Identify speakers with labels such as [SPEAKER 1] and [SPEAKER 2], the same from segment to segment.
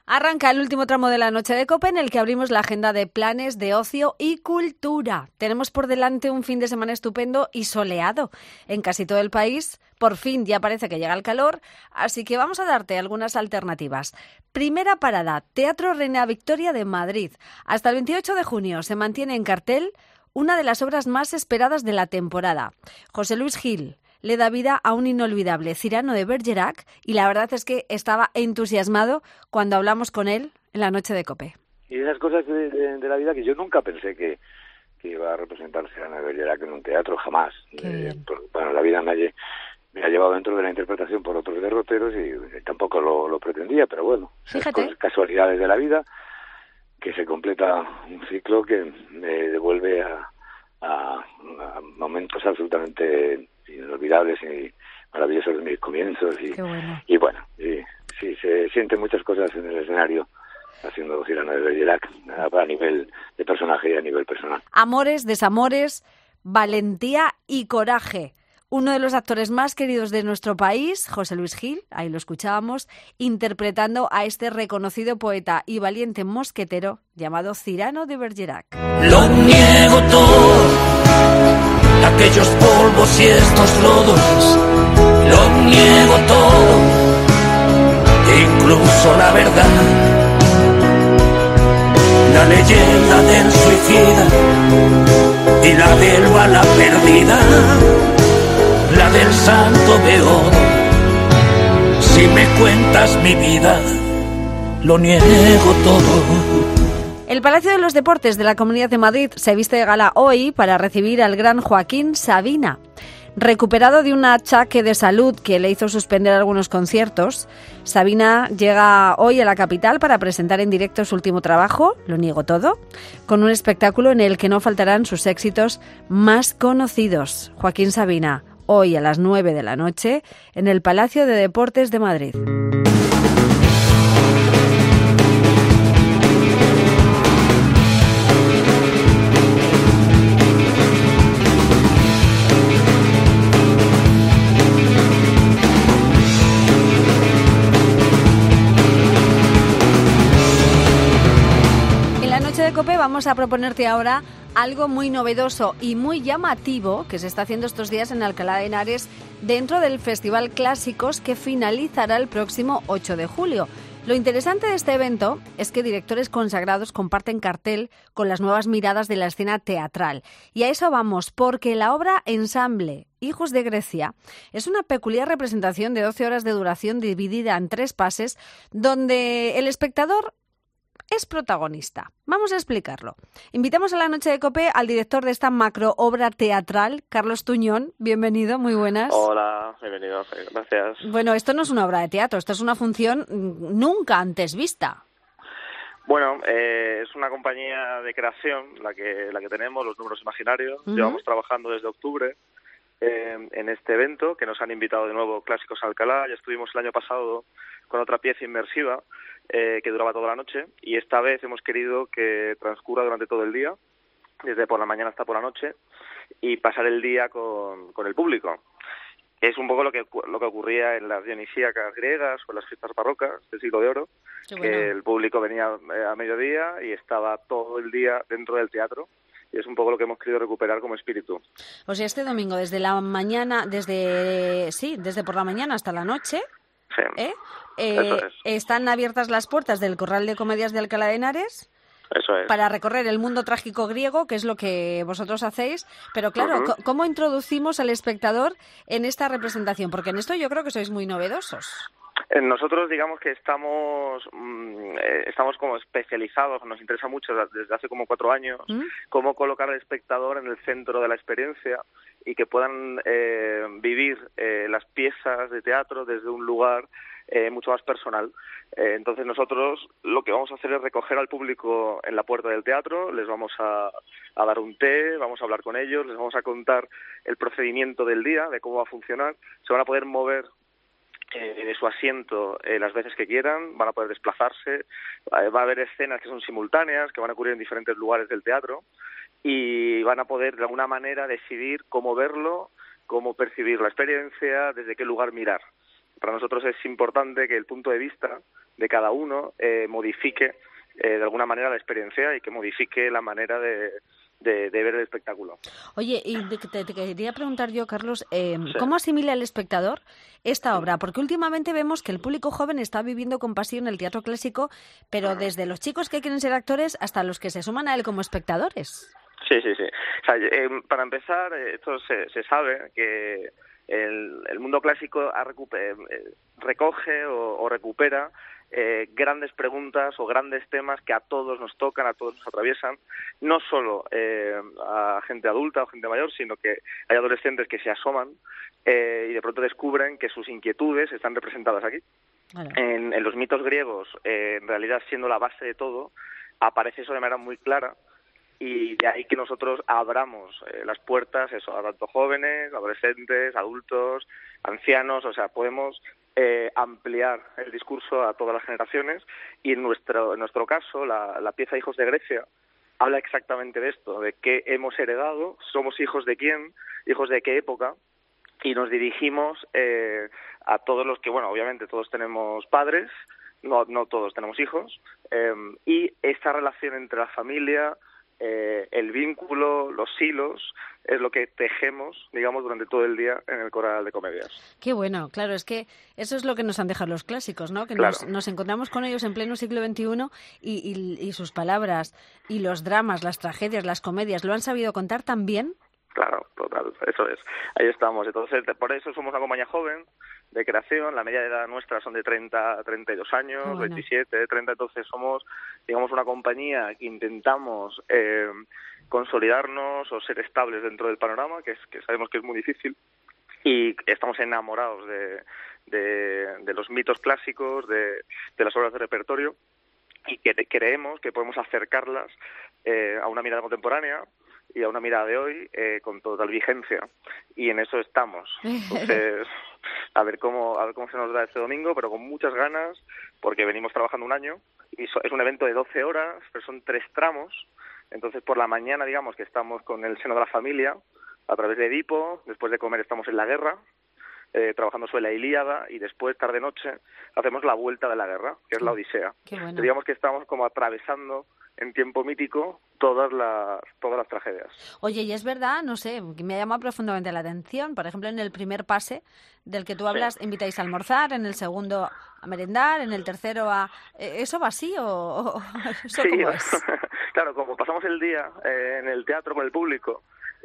[SPEAKER 1] Arranca el último tramo de la noche de COPE en el que abrimos la agenda de planes de ocio y cultura. Tenemos por delante un fin de semana estupendo y soleado en casi todo el país. Por fin ya parece que llega el calor, así que vamos a darte algunas alternativas. Primera parada, Teatro Reina Victoria de Madrid. Hasta el 28 de junio se mantiene en cartel una de las obras más esperadas de la temporada. José Luis Gil le da vida a un inolvidable Cyrano de Bergerac y la verdad es que estaba entusiasmado cuando hablamos con él en la noche de COPE.
[SPEAKER 2] Y esas cosas de la vida que yo nunca pensé que iba a representar Cyrano de Bergerac en un teatro, jamás. Bueno, la vida me ha llevado dentro de la interpretación por otros derroteros y tampoco lo pretendía, pero bueno, esas casualidades de la vida, que se completa un ciclo que me devuelve a momentos absolutamente inolvidables y maravillosos de mis comienzos y bueno, sí, se sienten muchas cosas en el escenario haciendo Cyrano de Bergerac a nivel de personaje y a nivel personal.
[SPEAKER 1] Amores, desamores, valentía y coraje. Uno de los actores más queridos de nuestro país, José Luis Gil, ahí lo escuchábamos, interpretando a este reconocido poeta y valiente mosquetero llamado Cyrano de Bergerac.
[SPEAKER 3] Lo niego todo, aquellos polvos y estos lodos, lo niego todo, incluso la verdad, la leyenda del suicida y la del bala perdida, la del santo de oro. Si me cuentas mi vida, lo niego todo.
[SPEAKER 1] El Palacio de los Deportes de la Comunidad de Madrid se viste de gala hoy para recibir al gran Joaquín Sabina. Recuperado de un achaque de salud que le hizo suspender algunos conciertos, Sabina llega hoy a la capital para presentar en directo su último trabajo, Lo niego todo, con un espectáculo en el que no faltarán sus éxitos más conocidos. Joaquín Sabina, hoy a las 9 de la noche, en el Palacio de Deportes de Madrid. COPE vamos a proponerte ahora algo muy novedoso y muy llamativo que se está haciendo estos días en Alcalá de Henares dentro del Festival Clásicos que finalizará el próximo 8 de julio. Lo interesante de este evento es que directores consagrados comparten cartel con las nuevas miradas de la escena teatral. Y a eso vamos, porque la obra Ensamble Hijos de Grecia es una peculiar representación de 12 horas de duración dividida en 3 pases donde el espectador es protagonista. Vamos a explicarlo. Invitamos a la noche de COPE al director de esta macro obra teatral, Carlos Tuñón. Bienvenido, muy buenas.
[SPEAKER 4] Hola, bienvenido, gracias.
[SPEAKER 1] Bueno, esto no es una obra de teatro, esto es una función nunca antes vista.
[SPEAKER 4] Bueno, es una compañía de creación la que tenemos, Los Números Imaginarios. Llevamos trabajando desde octubre en este evento, que nos han invitado de nuevo Clásicos Alcalá. Ya estuvimos el año pasado con otra pieza inmersiva que duraba toda la noche, y esta vez hemos querido que transcurra durante todo el día, desde por la mañana hasta por la noche, y pasar el día con el público. Es un poco lo que ocurría en las dionisíacas griegas o en las fiestas barrocas del siglo de oro, que el público venía a mediodía y estaba todo el día dentro del teatro. Y es un poco lo que hemos querido recuperar como espíritu.
[SPEAKER 1] O sea, este domingo desde la mañana, desde por la mañana hasta la noche,
[SPEAKER 4] sí. Eso es.
[SPEAKER 1] Están abiertas las puertas del Corral de Comedias de Alcalá de Henares.
[SPEAKER 4] Eso es.
[SPEAKER 1] Para recorrer el mundo trágico griego, que es lo que vosotros hacéis. Pero claro, ¿cómo introducimos al espectador en esta representación? Porque en esto yo creo que sois muy novedosos.
[SPEAKER 4] Nosotros digamos que estamos como especializados, nos interesa mucho desde hace como 4 años cómo colocar al espectador en el centro de la experiencia y que puedan vivir las piezas de teatro desde un lugar mucho más personal. Entonces nosotros lo que vamos a hacer es recoger al público en la puerta del teatro, les vamos a dar un té, vamos a hablar con ellos, les vamos a contar el procedimiento del día, de cómo va a funcionar, se van a poder mover de su asiento las veces que quieran, van a poder desplazarse, va a haber escenas que son simultáneas, que van a ocurrir en diferentes lugares del teatro y van a poder de alguna manera decidir cómo verlo, cómo percibir la experiencia, desde qué lugar mirar. Para nosotros es importante que el punto de vista de cada uno modifique de alguna manera la experiencia y que modifique la manera de ver el espectáculo.
[SPEAKER 1] Oye, y te quería preguntar yo, Carlos,
[SPEAKER 4] Sí.
[SPEAKER 1] ¿cómo asimila el espectador esta obra? Porque últimamente vemos que el público joven está viviendo con pasión el teatro clásico, pero desde los chicos que quieren ser actores hasta los que se suman a él como espectadores.
[SPEAKER 4] Sí. O sea, para empezar, esto se sabe que el mundo clásico recoge o recupera grandes preguntas o grandes temas que a todos nos tocan, a todos nos atraviesan, no solo a gente adulta o gente mayor, sino que hay adolescentes que se asoman y de pronto descubren que sus inquietudes están representadas aquí. Bueno. En los mitos griegos, en realidad siendo la base de todo, aparece eso de manera muy clara. Y de ahí que nosotros abramos las puertas a tanto jóvenes, adolescentes, adultos, ancianos, o sea, podemos ampliar el discurso a todas las generaciones y en nuestro caso, la pieza Hijos de Grecia habla exactamente de esto, de qué hemos heredado, somos hijos de quién, hijos de qué época, y nos dirigimos a todos los que, bueno, obviamente todos tenemos padres, no todos tenemos hijos, y esta relación entre la familia, el vínculo, los hilos, es lo que tejemos, digamos, durante todo el día en el Coral de Comedias.
[SPEAKER 1] Qué bueno, claro, es que eso es lo que nos han dejado los clásicos, ¿no? Que
[SPEAKER 4] claro.
[SPEAKER 1] nos encontramos con ellos en pleno siglo XXI y sus palabras y los dramas, las tragedias, las comedias, ¿lo han sabido contar tan bien?
[SPEAKER 4] Claro, total, eso es. Ahí estamos. Entonces, por eso somos una compañía joven, de creación. La media de edad nuestra son de 30 a 32 años, bueno. 27, 30. Entonces somos, digamos, una compañía que intentamos consolidarnos o ser estables dentro del panorama, que sabemos que es muy difícil. Y estamos enamorados de los mitos clásicos, de las obras de repertorio, y que creemos que podemos acercarlas a una mirada contemporánea y a una mirada de hoy con total vigencia, y en eso estamos. Entonces, a ver cómo se nos da este domingo, pero con muchas ganas, porque venimos trabajando un año, y es un evento de 12 horas, pero son 3 tramos. Entonces, por la mañana, digamos que estamos con el seno de la familia, a través de Edipo, después de comer estamos en la guerra, trabajando sobre la Ilíada, y después, tarde-noche, hacemos la vuelta de la guerra, que es la Odisea.
[SPEAKER 1] Qué bueno.
[SPEAKER 4] Digamos que estamos como atravesando en tiempo mítico todas las tragedias.
[SPEAKER 1] Oye, y es verdad, no sé, que me ha llamado profundamente la atención. Por ejemplo, en el primer pase del que tú hablas, sí, invitáis a almorzar, en el segundo a merendar, en el tercero a... ¿Eso va así o eso
[SPEAKER 4] sí,
[SPEAKER 1] cómo es?
[SPEAKER 4] Claro, como pasamos el día en el teatro con el público,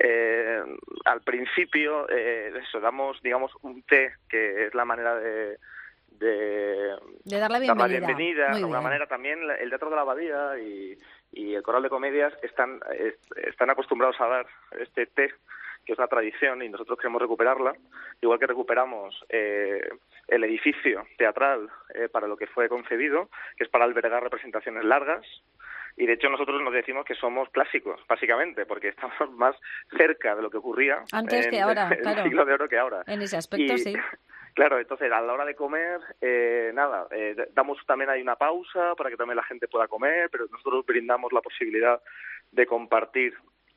[SPEAKER 4] al principio damos, digamos, un té, que es la manera de
[SPEAKER 1] dar la bienvenida.
[SPEAKER 4] De alguna manera también el Teatro de la Abadía y el Coral de Comedias están acostumbrados a dar este té, que es una tradición, y nosotros queremos recuperarla, igual que recuperamos el edificio teatral para lo que fue concebido, que es para albergar representaciones largas. Y de hecho nosotros nos decimos que somos clásicos, básicamente, porque estamos más cerca de lo que ocurría
[SPEAKER 1] antes que ahora, claro.
[SPEAKER 4] En el siglo de oro que ahora.
[SPEAKER 1] En ese aspecto, sí.
[SPEAKER 4] Claro, entonces a la hora de comer, damos también ahí una pausa para que también la gente pueda comer, pero nosotros brindamos la posibilidad de compartir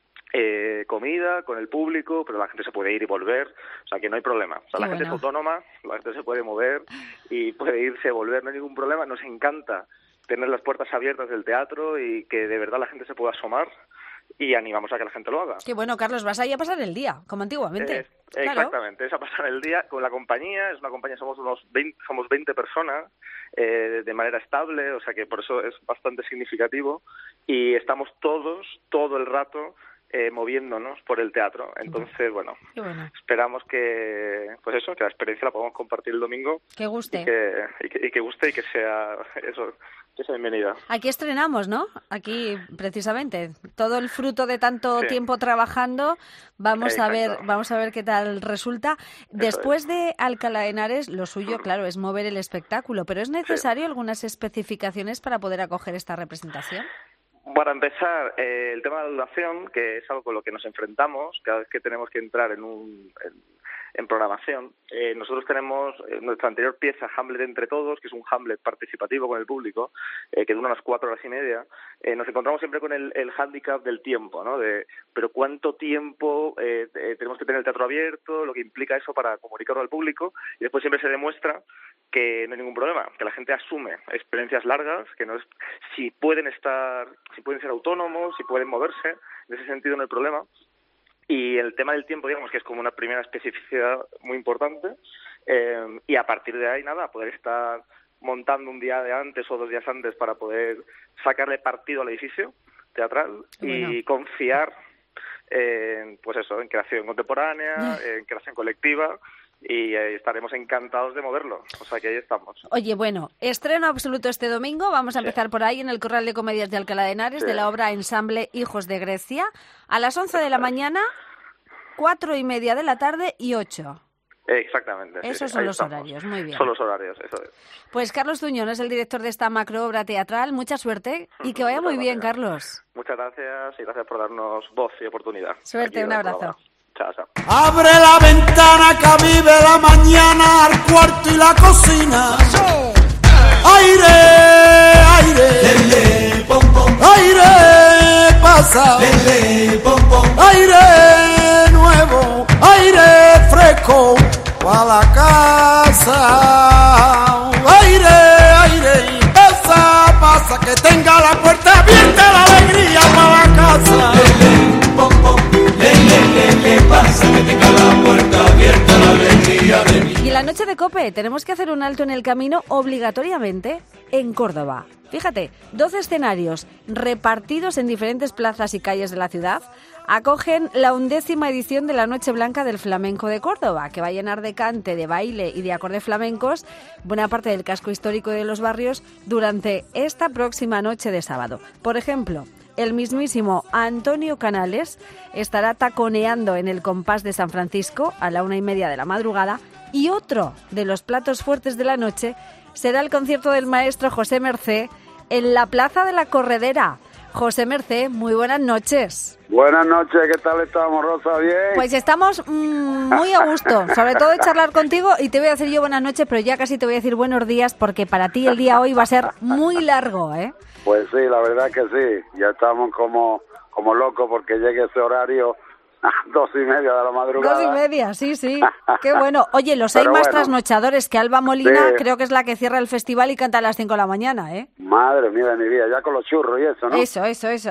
[SPEAKER 4] comida con el público, pero la gente se puede ir y volver, o sea que no hay problema. O sea, la gente es autónoma, la gente se puede mover y puede irse y volver, no hay ningún problema. Nos encanta tener las puertas abiertas del teatro y que de verdad la gente se pueda asomar, y animamos a que la gente lo haga.
[SPEAKER 1] Qué bueno, Carlos, vas ahí a pasar el día, como antiguamente.
[SPEAKER 4] Exactamente, claro. Es a pasar el día con la compañía. Es una compañía, somos 20 personas de manera estable, o sea que por eso es bastante significativo, y estamos todos, todo el rato, moviéndonos por el teatro. Entonces, bueno, esperamos que la experiencia la podamos compartir el domingo.
[SPEAKER 1] Que guste.
[SPEAKER 4] Y que guste y que sea eso, que sea bienvenida.
[SPEAKER 1] Aquí estrenamos, ¿no? Aquí, precisamente, todo el fruto de tanto tiempo trabajando. Vamos a ver qué tal resulta. Después de Alcalá de Henares, lo suyo, claro, es mover el espectáculo, pero ¿es necesario algunas especificaciones para poder acoger esta representación?
[SPEAKER 4] Para empezar, el tema de la duración, que es algo con lo que nos enfrentamos cada vez que tenemos que entrar en en programación. Nosotros tenemos nuestra anterior pieza, Hamlet entre todos, que es un Hamlet participativo con el público, que dura unas 4 horas y media. Nos encontramos siempre con el hándicap del tiempo, ¿no? Pero cuánto tiempo tenemos que tener el teatro abierto, lo que implica eso para comunicarlo al público, y después siempre se demuestra que no hay ningún problema, que la gente asume experiencias largas, que no es, si pueden ser autónomos, si pueden moverse, en ese sentido no hay problema. Y el tema del tiempo, digamos que es como una primera especificidad muy importante, y a partir de ahí, nada, poder estar montando un día de antes o 2 días antes para poder sacarle partido al edificio teatral y confiar en creación contemporánea, en creación colectiva, y estaremos encantados de moverlo. O sea que ahí estamos.
[SPEAKER 1] Oye, bueno, estreno absoluto este domingo. Vamos a empezar por ahí en el Corral de Comedias de Alcalá de Henares, de la obra Ensamble Hijos de Grecia, a las 11 de la mañana, 4:30 de la tarde y 8.
[SPEAKER 4] Exactamente.
[SPEAKER 1] Esos son los horarios, muy bien.
[SPEAKER 4] Son los horarios, eso es.
[SPEAKER 1] Pues Carlos Tuñón es el director de esta macroobra teatral. Mucha suerte y que vaya muy bien, Carlos.
[SPEAKER 4] Muchas gracias y gracias por darnos voz y oportunidad.
[SPEAKER 1] Suerte, un abrazo.
[SPEAKER 4] Chao, chao.
[SPEAKER 5] Abre la ventana que vive la mañana al cuarto y la cocina. Aire, aire, lele, pom, pom. Aire pasa, lele, pom, pom. Aire nuevo, aire fresco para la casa. Aire, aire, pasa, que tenga la puerta abierta, la alegría para la casa. Lele, pom, pom. Pasa que tenga la puerta abierta, la alegría de mí.
[SPEAKER 1] Y en la noche de COPE tenemos que hacer un alto en el camino obligatoriamente en Córdoba. Fíjate, 12 escenarios repartidos en diferentes plazas y calles de la ciudad acogen la 11ª edición de la Noche Blanca del Flamenco de Córdoba, que va a llenar de cante, de baile y de acordes flamencos buena parte del casco histórico de los barrios durante esta próxima noche de sábado. Por ejemplo, el mismísimo Antonio Canales estará taconeando en el Compás de San Francisco a la 1:30 de la madrugada, y otro de los platos fuertes de la noche será el concierto del maestro José Mercé en la Plaza de la Corredera. José Mercé, muy buenas noches.
[SPEAKER 6] Buenas noches, ¿qué tal estamos, Rosa? ¿Bien?
[SPEAKER 1] Pues estamos muy a gusto, sobre todo de charlar contigo, y te voy a decir yo buenas noches, pero ya casi te voy a decir buenos días, porque para ti el día hoy va a ser muy largo, ¿eh?
[SPEAKER 6] Pues sí, la verdad que sí, ya estamos como locos porque llegue ese horario a 2:30 de la madrugada.
[SPEAKER 1] 2:30, sí, qué bueno. Oye, los hay más trasnochadores, que Alba Molina creo que es la que cierra el festival y canta a las 5 de la mañana, ¿eh?
[SPEAKER 6] Madre mía de mi vida, ya con los churros y eso, ¿no?
[SPEAKER 1] Eso.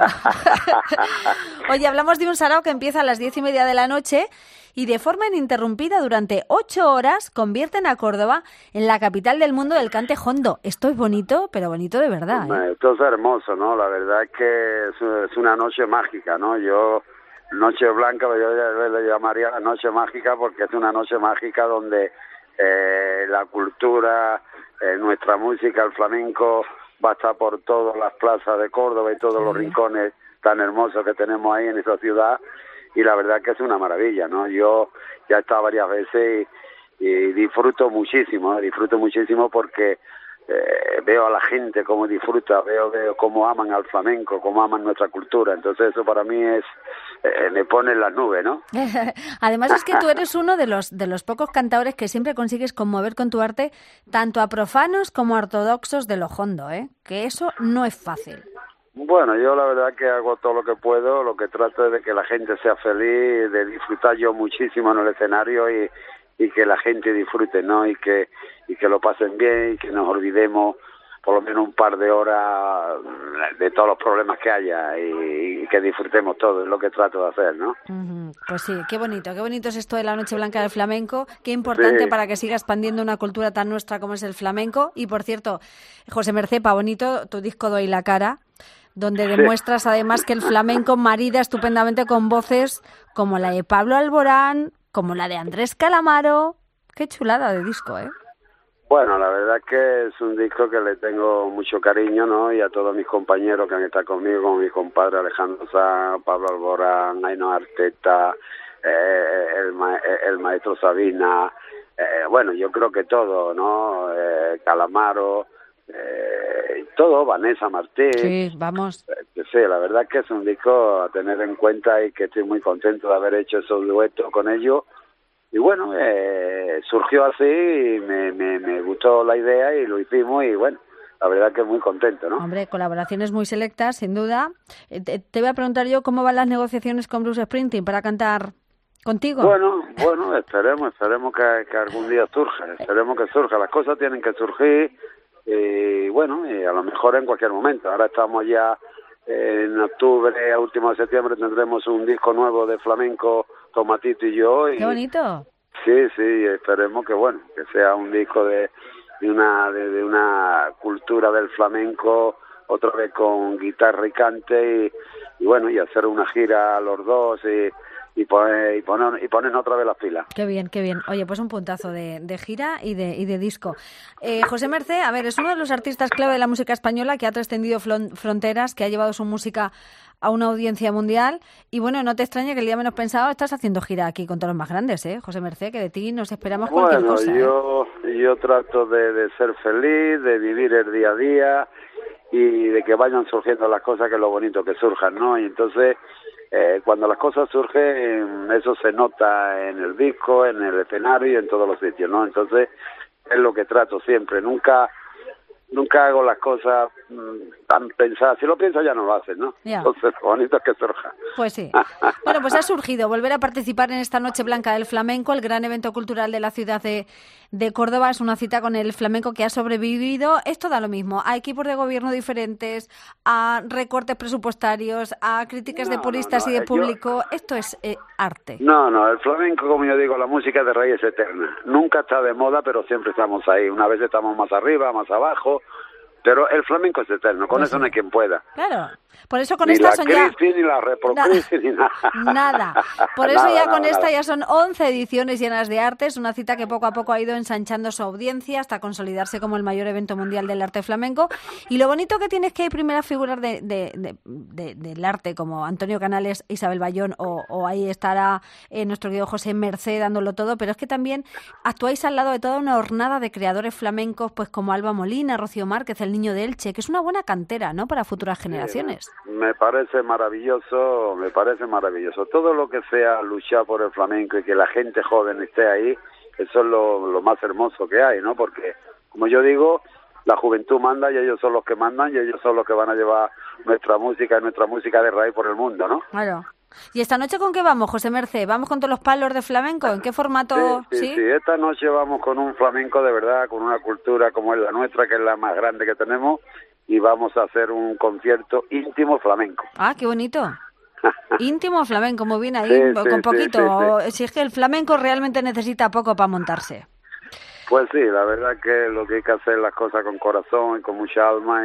[SPEAKER 1] Oye, hablamos de un sarao que empieza a las 10:30 de la noche y de forma ininterrumpida durante 8 horas convierten a Córdoba en la capital del mundo del cante jondo. Esto es bonito, pero bonito de verdad, ¿eh?
[SPEAKER 6] Esto es hermoso, ¿no? La verdad es que es una noche mágica, ¿no? Noche Blanca, yo le llamaría la noche mágica porque es una noche mágica donde la cultura, nuestra música, el flamenco va a estar por todas las plazas de Córdoba y todos los rincones tan hermosos que tenemos ahí en esa ciudad, y la verdad que es una maravilla, ¿no? Yo ya he estado varias veces y disfruto muchísimo porque veo a la gente cómo disfruta, veo cómo aman al flamenco, cómo aman nuestra cultura, entonces eso para mí me pone en las nubes, ¿no?
[SPEAKER 1] Además es que tú eres uno de los pocos cantadores que siempre consigues conmover con tu arte tanto a profanos como a ortodoxos de lo jondo, ¿eh? Que eso no es fácil.
[SPEAKER 6] Bueno, yo la verdad que hago todo lo que puedo, lo que trato es de que la gente sea feliz, de disfrutar yo muchísimo en el escenario y que la gente disfrute, ¿no? Y que lo pasen bien y que nos olvidemos por lo menos un par de horas de todos los problemas que haya y que disfrutemos todo, es lo que trato de hacer, ¿no?
[SPEAKER 1] Pues sí, qué bonito es esto de la Noche Blanca del Flamenco, qué importante para que siga expandiendo una cultura tan nuestra como es el flamenco. Y por cierto, José Mercé, pa bonito tu disco Doy la cara, donde demuestras además que el flamenco marida estupendamente con voces como la de Pablo Alborán, como la de Andrés Calamaro. Qué chulada de disco, ¿eh?
[SPEAKER 6] Bueno, la verdad es que es un disco que le tengo mucho cariño, ¿no? Y a todos mis compañeros que han estado conmigo, como mi compadre Alejandro Sanz, Pablo Alborán, Ainhoa Arteta, el maestro Sabina, bueno, yo creo que todo, ¿no? Calamaro, todo, Vanessa Martín.
[SPEAKER 1] Sí, vamos.
[SPEAKER 6] Sí, la verdad es que es un disco a tener en cuenta y que estoy muy contento de haber hecho esos duetos con ellos, bueno, surgió así y me gustó la idea y lo hicimos y bueno, la verdad que muy contento, ¿no?
[SPEAKER 1] Hombre, colaboraciones muy selectas, sin duda. Te voy a preguntar yo cómo van las negociaciones con Bruce Springsteen para cantar contigo.
[SPEAKER 6] Bueno, esperemos que algún día surja, esperemos que surja. Las cosas tienen que surgir y bueno, y a lo mejor en cualquier momento. Ahora estamos ya en octubre, a último de septiembre tendremos un disco nuevo de flamenco, Tomatito y yo. Y,
[SPEAKER 1] ¡qué bonito!
[SPEAKER 6] Sí, esperemos que bueno, que sea un disco de una cultura del flamenco, otra vez con guitarra y cante y bueno, y hacer una gira a los dos y poner otra vez las pilas.
[SPEAKER 1] Qué bien. Oye, pues un puntazo de gira y de disco. José Mercé, a ver, es uno de los artistas clave de la música española que ha trascendido fronteras, que ha llevado su música a una audiencia mundial y bueno, no te extraña que el día menos pensado estás haciendo gira aquí con todos los más grandes, José Mercé, que de ti nos esperamos cualquier cosa.
[SPEAKER 6] Bueno, yo trato de ser feliz, de vivir el día a día y de que vayan surgiendo las cosas, que es lo bonito que surjan, ¿no? Y entonces cuando las cosas surgen, eso se nota en el disco, en el escenario y en todos los sitios, ¿no? Entonces es lo que trato siempre, nunca hago las cosas tan pensadas. Si lo piensas ya no lo haces, ¿no?
[SPEAKER 1] Ya.
[SPEAKER 6] Entonces lo bonito es que surja.
[SPEAKER 1] Pues sí. Bueno, pues ha surgido volver a participar en esta Noche Blanca del Flamenco, el gran evento cultural de la ciudad de Córdoba. Es una cita con el flamenco que ha sobrevivido. Esto da lo mismo a equipos de gobierno diferentes, a recortes presupuestarios, a críticas de puristas y de público. Esto es arte.
[SPEAKER 6] No, el flamenco, como yo digo, la música de raíz es eterna. Nunca está de moda, pero siempre estamos ahí. Una vez estamos más arriba, más abajo. Pero el flamenco es eterno, con eso no hay quien pueda.
[SPEAKER 1] Claro, por eso con
[SPEAKER 6] ni
[SPEAKER 1] esta
[SPEAKER 6] la
[SPEAKER 1] son ya...
[SPEAKER 6] crisis, ni la reprocrisis, ni nada.
[SPEAKER 1] Nada, por eso ya con esta ya son 11 ediciones llenas de arte. Es una cita que poco a poco ha ido ensanchando su audiencia hasta consolidarse como el mayor evento mundial del arte flamenco. Y lo bonito que tiene es que hay primeras figuras del arte como Antonio Canales, Isabel Bayón o ahí estará nuestro querido José Mercé dándolo todo, pero es que también actuáis al lado de toda una hornada de creadores flamencos pues como Alba Molina, Rocío Márquez, el Niño de Elche, que es una buena cantera, ¿no?, para futuras generaciones.
[SPEAKER 6] Me parece maravilloso. Todo lo que sea luchar por el flamenco y que la gente joven esté ahí, eso es lo más hermoso que hay, ¿no? Porque, como yo digo, la juventud manda y ellos son los que mandan y ellos son los que van a llevar nuestra música de raíz por el mundo, ¿no?
[SPEAKER 1] Claro. ¿Y esta noche con qué vamos, José Mercé? ¿Vamos con todos los palos de flamenco? ¿En qué formato?
[SPEAKER 6] Sí, esta noche vamos con un flamenco de verdad, con una cultura como es la nuestra, que es la más grande que tenemos, y vamos a hacer un concierto íntimo flamenco.
[SPEAKER 1] Ah, qué bonito. Íntimo flamenco, muy bien ahí, con poquito. Sí. Si es que el flamenco realmente necesita poco para montarse.
[SPEAKER 6] Pues sí, la verdad que lo que hay que hacer las cosas con corazón y con mucha alma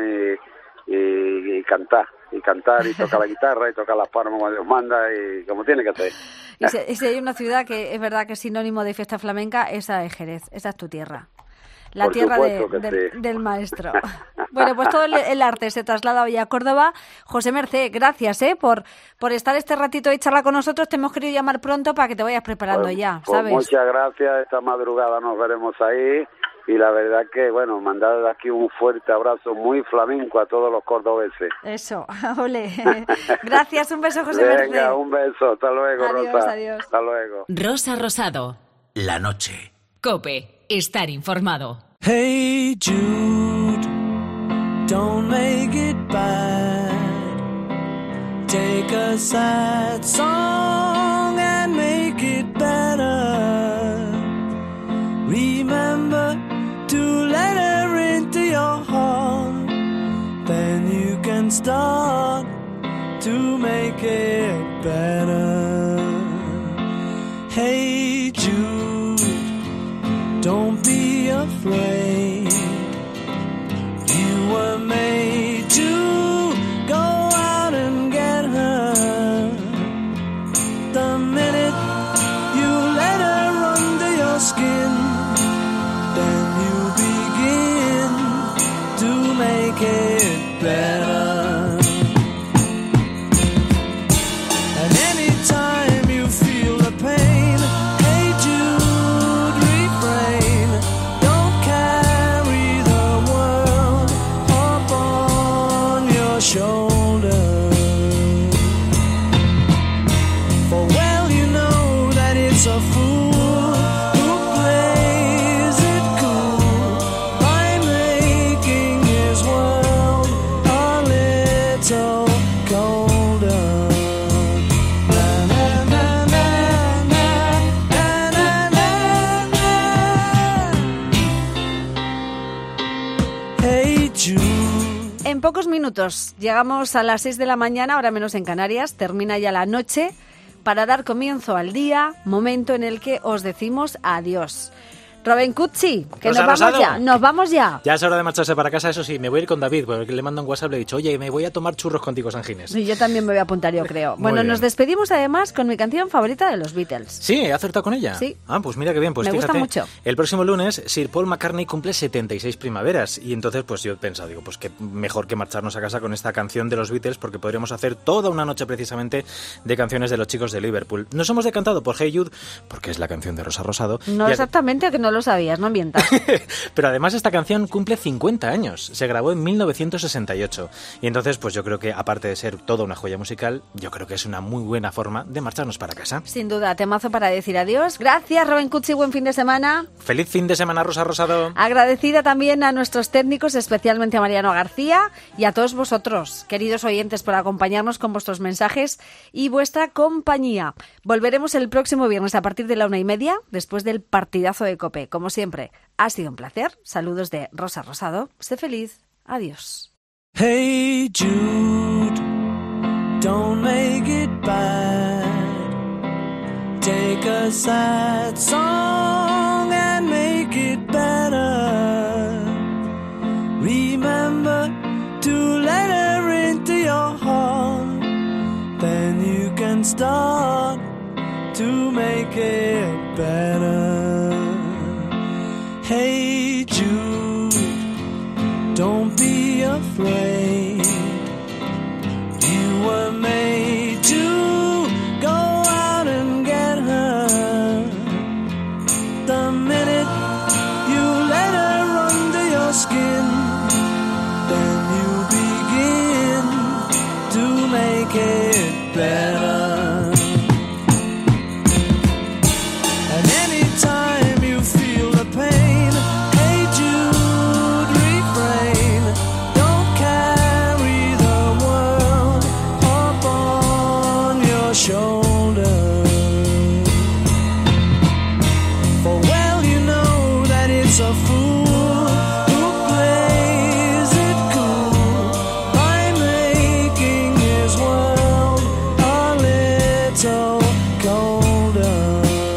[SPEAKER 6] y cantar y tocar la guitarra y tocar las palmas como Dios manda y como tiene que ser.
[SPEAKER 1] Y si hay una ciudad que es verdad que es sinónimo de fiesta flamenca, esa es Jerez, esa es tu tierra. La
[SPEAKER 6] Por
[SPEAKER 1] tierra
[SPEAKER 6] sí.
[SPEAKER 1] del maestro. Bueno, pues todo el arte se traslada hoy a Córdoba. José Mercé, gracias por estar este ratito y charlar con nosotros. Te hemos querido llamar pronto para que te vayas preparando ya, ¿sabes?
[SPEAKER 6] Pues muchas gracias. Esta madrugada nos veremos ahí. Y la verdad que, bueno, mandar de aquí un fuerte abrazo muy flamenco a todos los cordobeses.
[SPEAKER 1] Eso, ole. Gracias, un beso, José Mercé.
[SPEAKER 6] Venga, un beso. Hasta luego,
[SPEAKER 1] adiós,
[SPEAKER 6] Rosa.
[SPEAKER 1] Adiós.
[SPEAKER 6] Hasta luego.
[SPEAKER 7] Rosa Rosado.
[SPEAKER 3] La noche.
[SPEAKER 7] COPE. Estar informado.
[SPEAKER 5] Hey Jude, don't make it bad. Take a sad song and make it better. Remember to let her into your heart. Then you can start to make it better. Hey Jude, don't be afraid. You were made to go out and get her. The minute you let her under your skin, then you begin to make it better. And anytime you feel the pain, hey Jude, refrain. Don't carry the world upon your shoulder. For well you know that it's a fool
[SPEAKER 1] minutos. Llegamos a las 6 de la mañana, ahora menos en Canarias. Termina ya la noche para dar comienzo al día, momento en el que os decimos adiós. Rubén Cucci, que nos vamos ya.
[SPEAKER 8] Ya es hora de marcharse para casa, eso sí, me voy a ir con David, porque le mando un WhatsApp, le he dicho, oye, me voy a tomar churros contigo, Sanjines.
[SPEAKER 1] Sí, yo también me voy a apuntar, yo creo. Bueno, nos despedimos además con mi canción favorita de los Beatles.
[SPEAKER 8] Sí, ¿he acertado con ella?
[SPEAKER 1] Sí.
[SPEAKER 8] Ah, pues mira qué bien, pues
[SPEAKER 1] me
[SPEAKER 8] fíjate,
[SPEAKER 1] gusta mucho.
[SPEAKER 8] El próximo lunes Sir Paul McCartney cumple 76 primaveras, y entonces pues yo he pensado, digo, pues que mejor que marcharnos a casa con esta canción de los Beatles, porque podríamos hacer toda una noche precisamente de canciones de los chicos de Liverpool. Nos hemos decantado por Hey Jude, porque es la canción de Rosa Rosado.
[SPEAKER 1] No exactamente, que no lo sabías, no mientas.
[SPEAKER 8] Pero además esta canción cumple 50 años, se grabó en 1968 y entonces pues yo creo que aparte de ser toda una joya musical, yo creo que es una muy buena forma de marcharnos para casa.
[SPEAKER 1] Sin duda, temazo para decir adiós. Gracias, Rubén Cucci, buen fin de semana.
[SPEAKER 8] Feliz fin de semana, Rosa Rosado.
[SPEAKER 1] Agradecida también a nuestros técnicos, especialmente a Mariano García y a todos vosotros, queridos oyentes, por acompañarnos con vuestros mensajes y vuestra compañía. Volveremos el próximo viernes a partir de la 1:30, después del partidazo de COPE. Como siempre, ha sido un placer. Saludos de Rosa Rosado. Sé feliz. Adiós.
[SPEAKER 5] Hey Jude, don't make it bad. Take a sad song and make it better. Remember to let her into your heart. Then you can start to make it better. Hey Jude, don't be afraid. You were made to go out and get her. The minute you let her under your skin, then you begin to make it better. And anytime you feel the pain, hey Jude, refrain. Don't carry the world upon your shoulder. For well you know that it's a fool who plays it cool by making his world a little colder.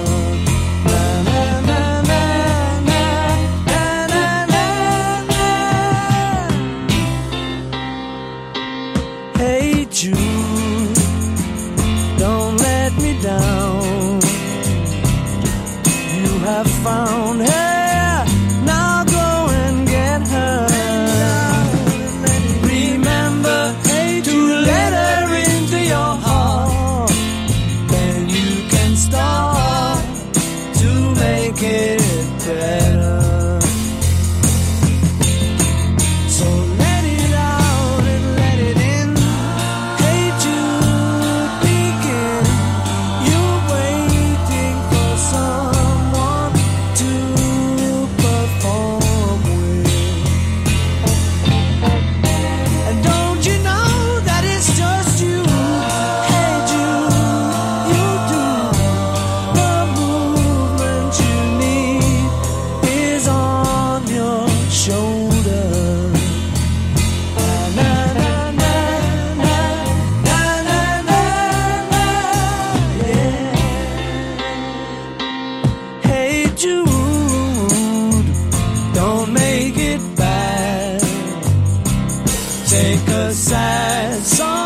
[SPEAKER 5] Hey Jude, don't let me down. You have found her, now go and get her. Remember to let her into your heart. Then you can start to make it better. So let it out and let it in. Hey Jude, begin. You're waiting for someone to perform with. And don't you know that it's just you? Hey Jude, you do. The movement you need is on your shoulder. Na na na na na na na na, yeah. Hey Jude, don't make it bad. Take a sad song